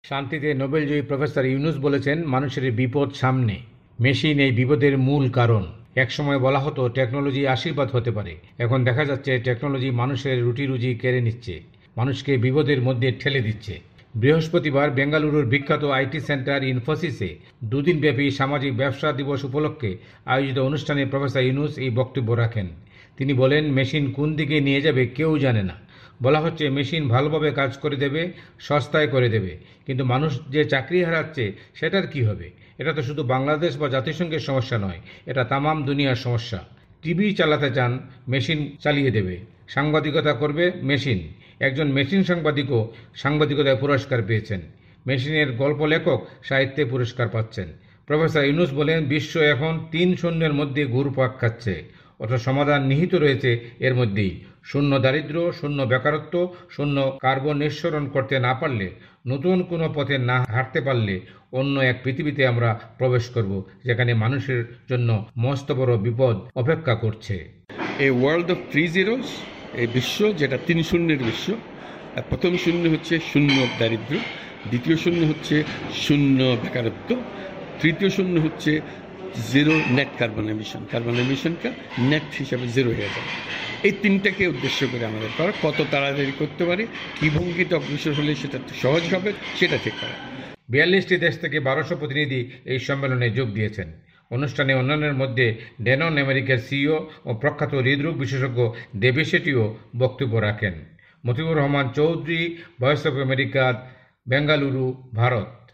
শান্তিতে নোবেলজয়ী প্রফেসর ইউনুস বলেছেন, মানুষের বিপদ সামনে, মেশিন এই বিপদের মূল কারণ। একসময় বলা হতো টেকনোলজি আশীর্বাদ হতে পারে, এখন দেখা যাচ্ছে টেকনোলজি মানুষের রুটি রুজি কেড়ে নিচ্ছে, মানুষকে বিপদের মধ্যে ঠেলে দিচ্ছে। বৃহস্পতিবার বেঙ্গালুরুর বিখ্যাত আইটি সেন্টার ইনফোসিসে দুদিনব্যাপী সামাজিক ব্যবসা দিবস উপলক্ষে আয়োজিত অনুষ্ঠানে প্রফেসর ইউনুস এই বক্তব্য রাখেন। তিনি বলেন, মেশিন কোন দিকে নিয়ে যাবে কেউ জানে না। বলা হচ্ছে মেশিন ভালোভাবে কাজ করে দেবে, সস্তায় করে দেবে, কিন্তু মানুষ যে চাকরি হারাচ্ছে সেটার কি হবে? এটা তো শুধু বাংলাদেশ বা জাতিসংঘের সমস্যা নয়, এটা তামাম দুনিয়ার সমস্যা। টিভি চালাতে চান, মেশিন চালিয়ে দেবে। সাংবাদিকতা করবে মেশিন। একজন মেশিন সাংবাদিকও সাংবাদিকতায় পুরস্কার পেয়েছেন। মেশিনের গল্প লেখক সাহিত্যে পুরস্কার পাচ্ছেন। প্রফেসর ইউনুস বলেন, বিশ্ব এখন ৩ শূন্যের মধ্যে ঘুরপাক খাচ্ছে, অথচ সমাধান নিহিত রয়েছে এর মধ্যেই। শূন্য দারিদ্র্য, শূন্য বেকারত্ব, শূন্য কার্বন নিঃসরণ করতে না পারলে, নতুন কোনো পথে না হাঁটতে পারলে অন্য এক পৃথিবীতে আমরা প্রবেশ করব, যেখানে মানুষের জন্য মস্ত বড় বিপদ অপেক্ষা করছে। এ ওয়ার্ল্ড অফ 3 zeros, এই বিশ্ব যেটা 3 শূন্যের বিশ্ব। প্রথম শূন্য হচ্ছে শূন্য দারিদ্র্য, দ্বিতীয় শূন্য হচ্ছে শূন্য বেকারত্ব, তৃতীয় শূন্য হচ্ছে zero net carbon emission. Carbon এমিশনটা নেট হিসাবে জিরো হয়ে যাবে। এই তিনটাকে উদ্দেশ্য করে আমাদের করা, কত তাড়াতাড়ি করতে পারি, কী ভঙ্গিতে অগ্রসর হলে সেটা সহজ হবে, সেটা ঠিক করা। 42টি দেশ থেকে 1200 প্রতিনিধি এই সম্মেলনে যোগ দিয়েছেন। অনুষ্ঠানে অন্যান্যের মধ্যে ড্যানন আমেরিকার সিইও ও প্রখ্যাত হৃদরোগ বিশেষজ্ঞ দেবে শেঠিও বক্তব্য রাখেন। Motiur Rahman Chowdhury, voice of America, Bengaluru, Bharat.